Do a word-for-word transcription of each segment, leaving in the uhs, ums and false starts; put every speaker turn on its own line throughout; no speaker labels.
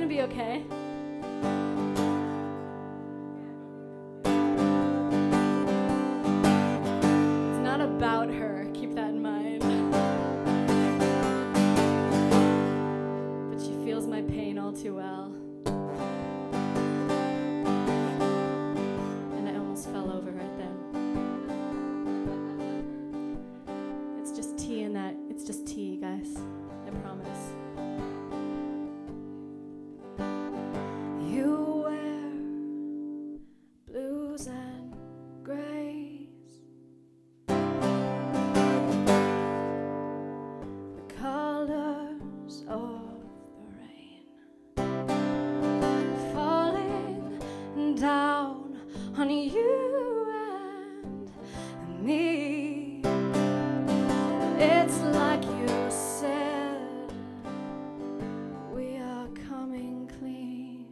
gonna be okay. It's not about her, keep that in mind. But she feels my pain all too well. And I almost fell over right then. It's just tea in that, it's just tea, guys. I promise. You wear blues and grays, the colors of the rain falling down on you and me. It's like you said, we are coming clean.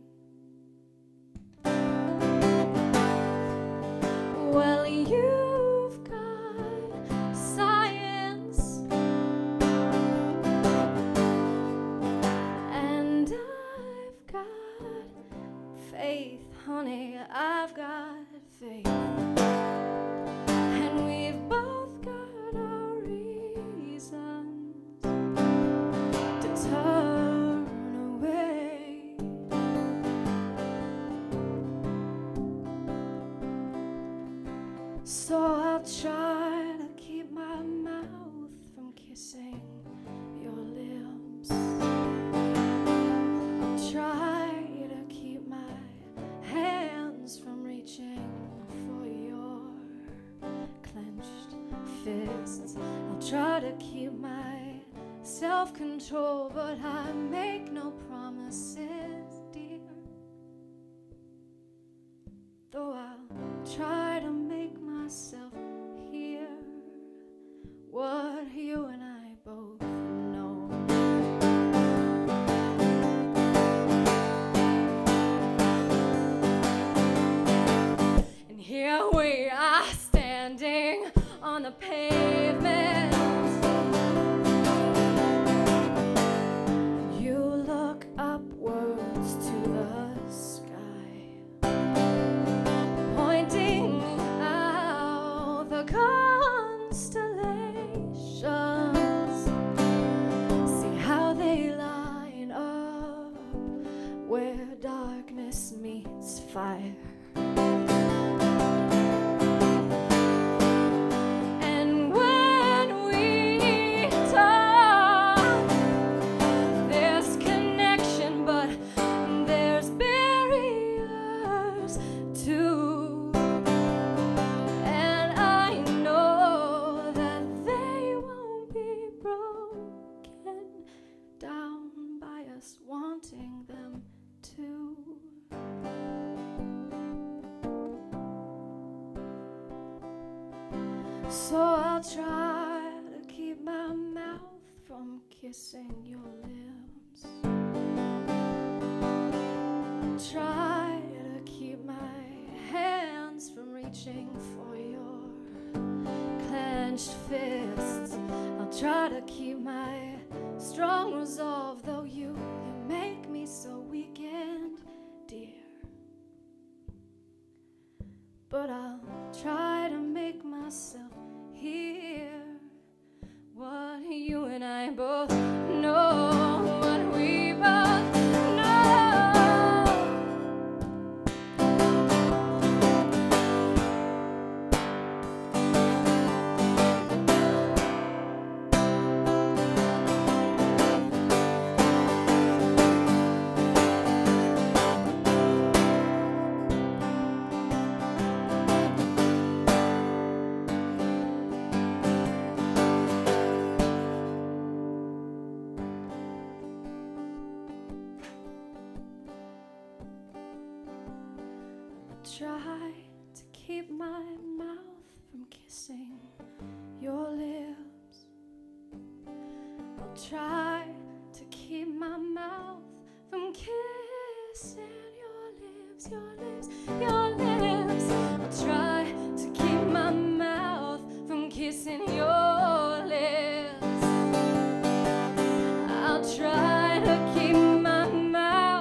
Well, you've got science, and I've got faith, honey, I've got faith. And we've both got our reasons to turn away. So I'll try to keep my mouth from kissing your lips. I'll try to keep my hands from reaching for your clenched fists. I'll try to keep my self-control, but I make no promises, dear. Though I'll try to make myself hear what you and I both know. And here we are standing on the pavement. You look upwards to the sky, pointing out the constellations. See how they line up where darkness meets fire. And when we talk, there's connection, but there's barriers too. And I know that they won't be broken down by us wanting them to. So I'll try to keep my mouth from kissing your lips. Try to keep my hands from reaching for your clenched fists. I'll try to keep my strong resolve, though you, you make me so weak and dear. But I'll try to make myself hear what you and I both know, what we both try to keep my mouth from kissing your lips. I'll try to keep my mouth from kissing your lips, your lips, your lips. I'll try to keep my mouth from kissing your lips. I'll try to keep my mouth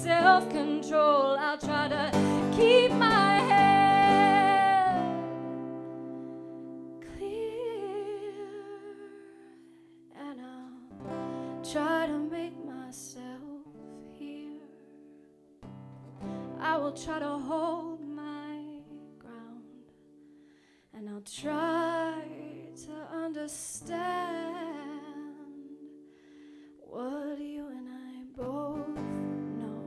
self-control. I'll try to keep my head clear, and I'll try to make myself hear. I will try to hold my ground, and I'll try to understand what you and I both know.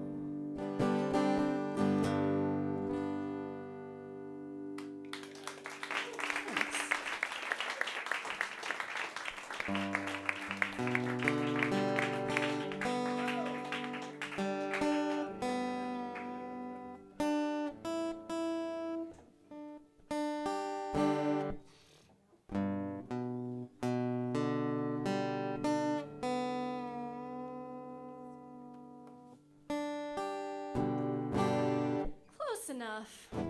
Close enough.